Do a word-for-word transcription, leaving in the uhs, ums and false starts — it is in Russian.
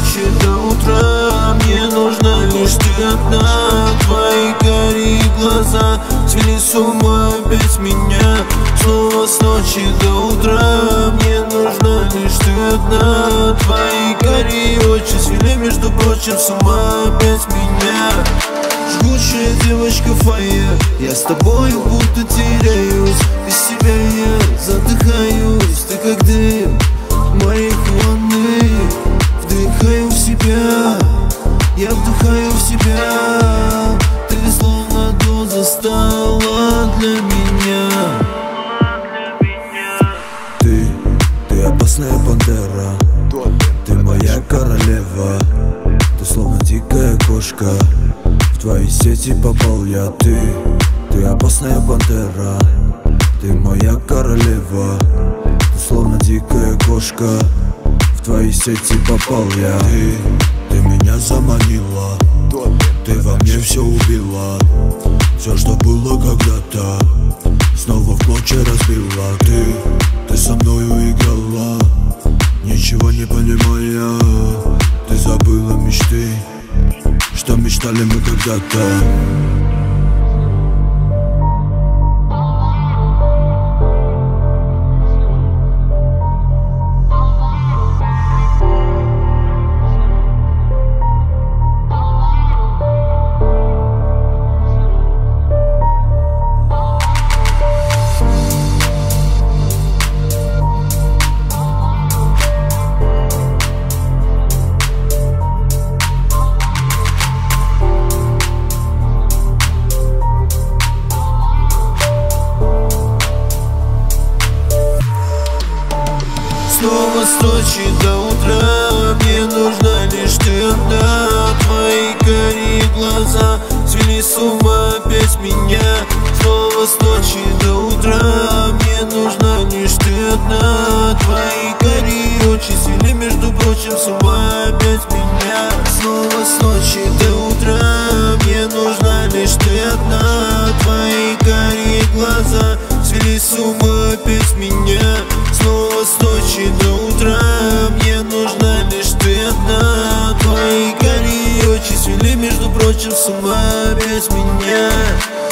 ночи до утра мне нужна лишь ты одна. Твои карие глаза свели с ума опять меня. Снова с ночи до утра мне нужна лишь ты одна. Твои карие очи свели, между прочим, с ума опять меня. Жгучая девочка фойе, я с тобою будто теряюсь. Без себя я задыхаюсь, ты как дым моих волны. Вдыхаю в себя, я вдыхаю в себя. Ты словно доза стала для меня. Ты, ты опасная пантера, ты моя королева. Ты словно дикая кошка, в твои сети попал я. Ты, ты опасная пантера, ты моя королева. Ты словно дикая кошка, в твои сети попал я. Ты, ты меня заманила, ты во мне все убила. Все, что было когда-то, снова в клочья разбила. Ты, ты со мною играла, ничего не понимая. Ты забыла мечты, что мечтали мы когда-то. Снова с ночи до утра мне нужна лишь ты одна. Твои карие глаза свели с ума опять меня. Снова с ночи до утра мне нужна лишь ты одна. Твои карие очи свели, между прочим, с ума опять меня. Снова с ночи до утра мне нужна лишь ты одна. Твои карие глаза свели с ума опять меня. Снова с ночи до утра мне нужна лишь ты одна. Твои карие очи свели, между прочим, с ума опять меня.